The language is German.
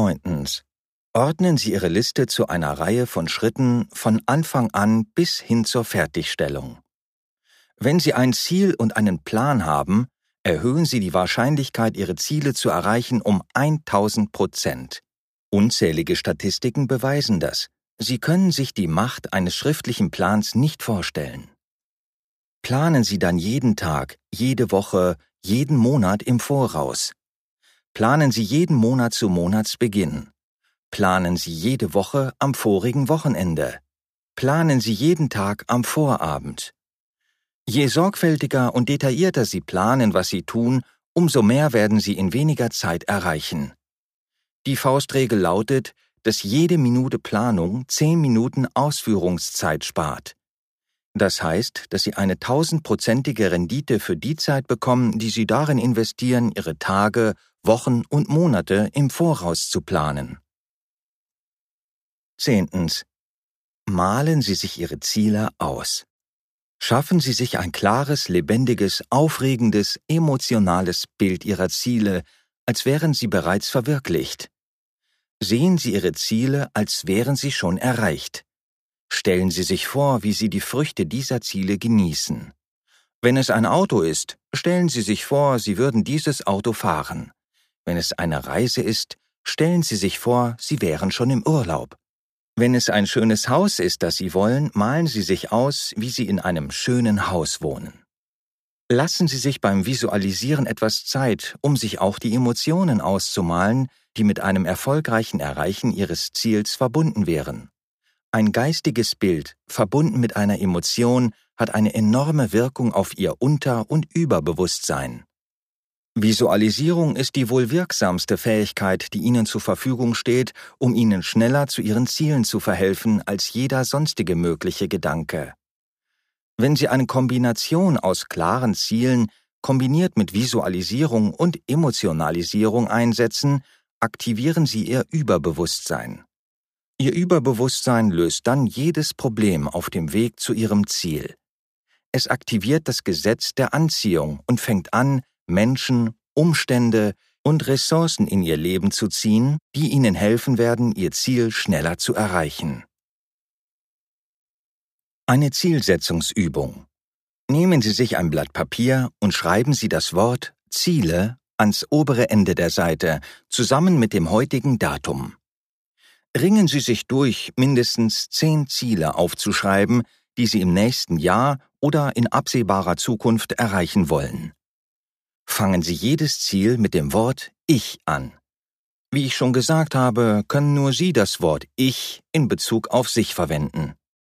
Neuntens. Ordnen Sie Ihre Liste zu einer Reihe von Schritten von Anfang an bis hin zur Fertigstellung. Wenn Sie ein Ziel und einen Plan haben, erhöhen Sie die Wahrscheinlichkeit, Ihre Ziele zu erreichen, um 1000%. Unzählige Statistiken beweisen das. Sie können sich die Macht eines schriftlichen Plans nicht vorstellen. Planen Sie dann jeden Tag, jede Woche, jeden Monat im Voraus. Planen Sie jeden Monat zu Monatsbeginn. Planen Sie jede Woche am vorigen Wochenende. Planen Sie jeden Tag am Vorabend. Je sorgfältiger und detaillierter Sie planen, was Sie tun, umso mehr werden Sie in weniger Zeit erreichen. Die Faustregel lautet, dass jede Minute Planung 10 Minuten Ausführungszeit spart. Das heißt, dass Sie eine 1000%ige Rendite für die Zeit bekommen, die Sie darin investieren, Ihre Tage, Wochen und Monate im Voraus zu planen. 10. Malen Sie sich Ihre Ziele aus. Schaffen Sie sich ein klares, lebendiges, aufregendes, emotionales Bild Ihrer Ziele, als wären sie bereits verwirklicht. Sehen Sie Ihre Ziele, als wären sie schon erreicht. Stellen Sie sich vor, wie Sie die Früchte dieser Ziele genießen. Wenn es ein Auto ist, stellen Sie sich vor, Sie würden dieses Auto fahren. Wenn es eine Reise ist, stellen Sie sich vor, Sie wären schon im Urlaub. Wenn es ein schönes Haus ist, das Sie wollen, malen Sie sich aus, wie Sie in einem schönen Haus wohnen. Lassen Sie sich beim Visualisieren etwas Zeit, um sich auch die Emotionen auszumalen, die mit einem erfolgreichen Erreichen Ihres Ziels verbunden wären. Ein geistiges Bild, verbunden mit einer Emotion, hat eine enorme Wirkung auf Ihr Unter- und Überbewusstsein. Visualisierung ist die wohl wirksamste Fähigkeit, die Ihnen zur Verfügung steht, um Ihnen schneller zu Ihren Zielen zu verhelfen als jeder sonstige mögliche Gedanke. Wenn Sie eine Kombination aus klaren Zielen, kombiniert mit Visualisierung und Emotionalisierung einsetzen, aktivieren Sie Ihr Überbewusstsein. Ihr Überbewusstsein löst dann jedes Problem auf dem Weg zu Ihrem Ziel. Es aktiviert das Gesetz der Anziehung und fängt an, Menschen, Umstände und Ressourcen in Ihr Leben zu ziehen, die Ihnen helfen werden, Ihr Ziel schneller zu erreichen. Eine Zielsetzungsübung. Nehmen Sie sich ein Blatt Papier und schreiben Sie das Wort Ziele ans obere Ende der Seite, zusammen mit dem heutigen Datum. Ringen Sie sich durch, mindestens 10 Ziele aufzuschreiben, die Sie im nächsten Jahr oder in absehbarer Zukunft erreichen wollen. Fangen Sie jedes Ziel mit dem Wort Ich an. Wie ich schon gesagt habe, können nur Sie das Wort Ich in Bezug auf sich verwenden.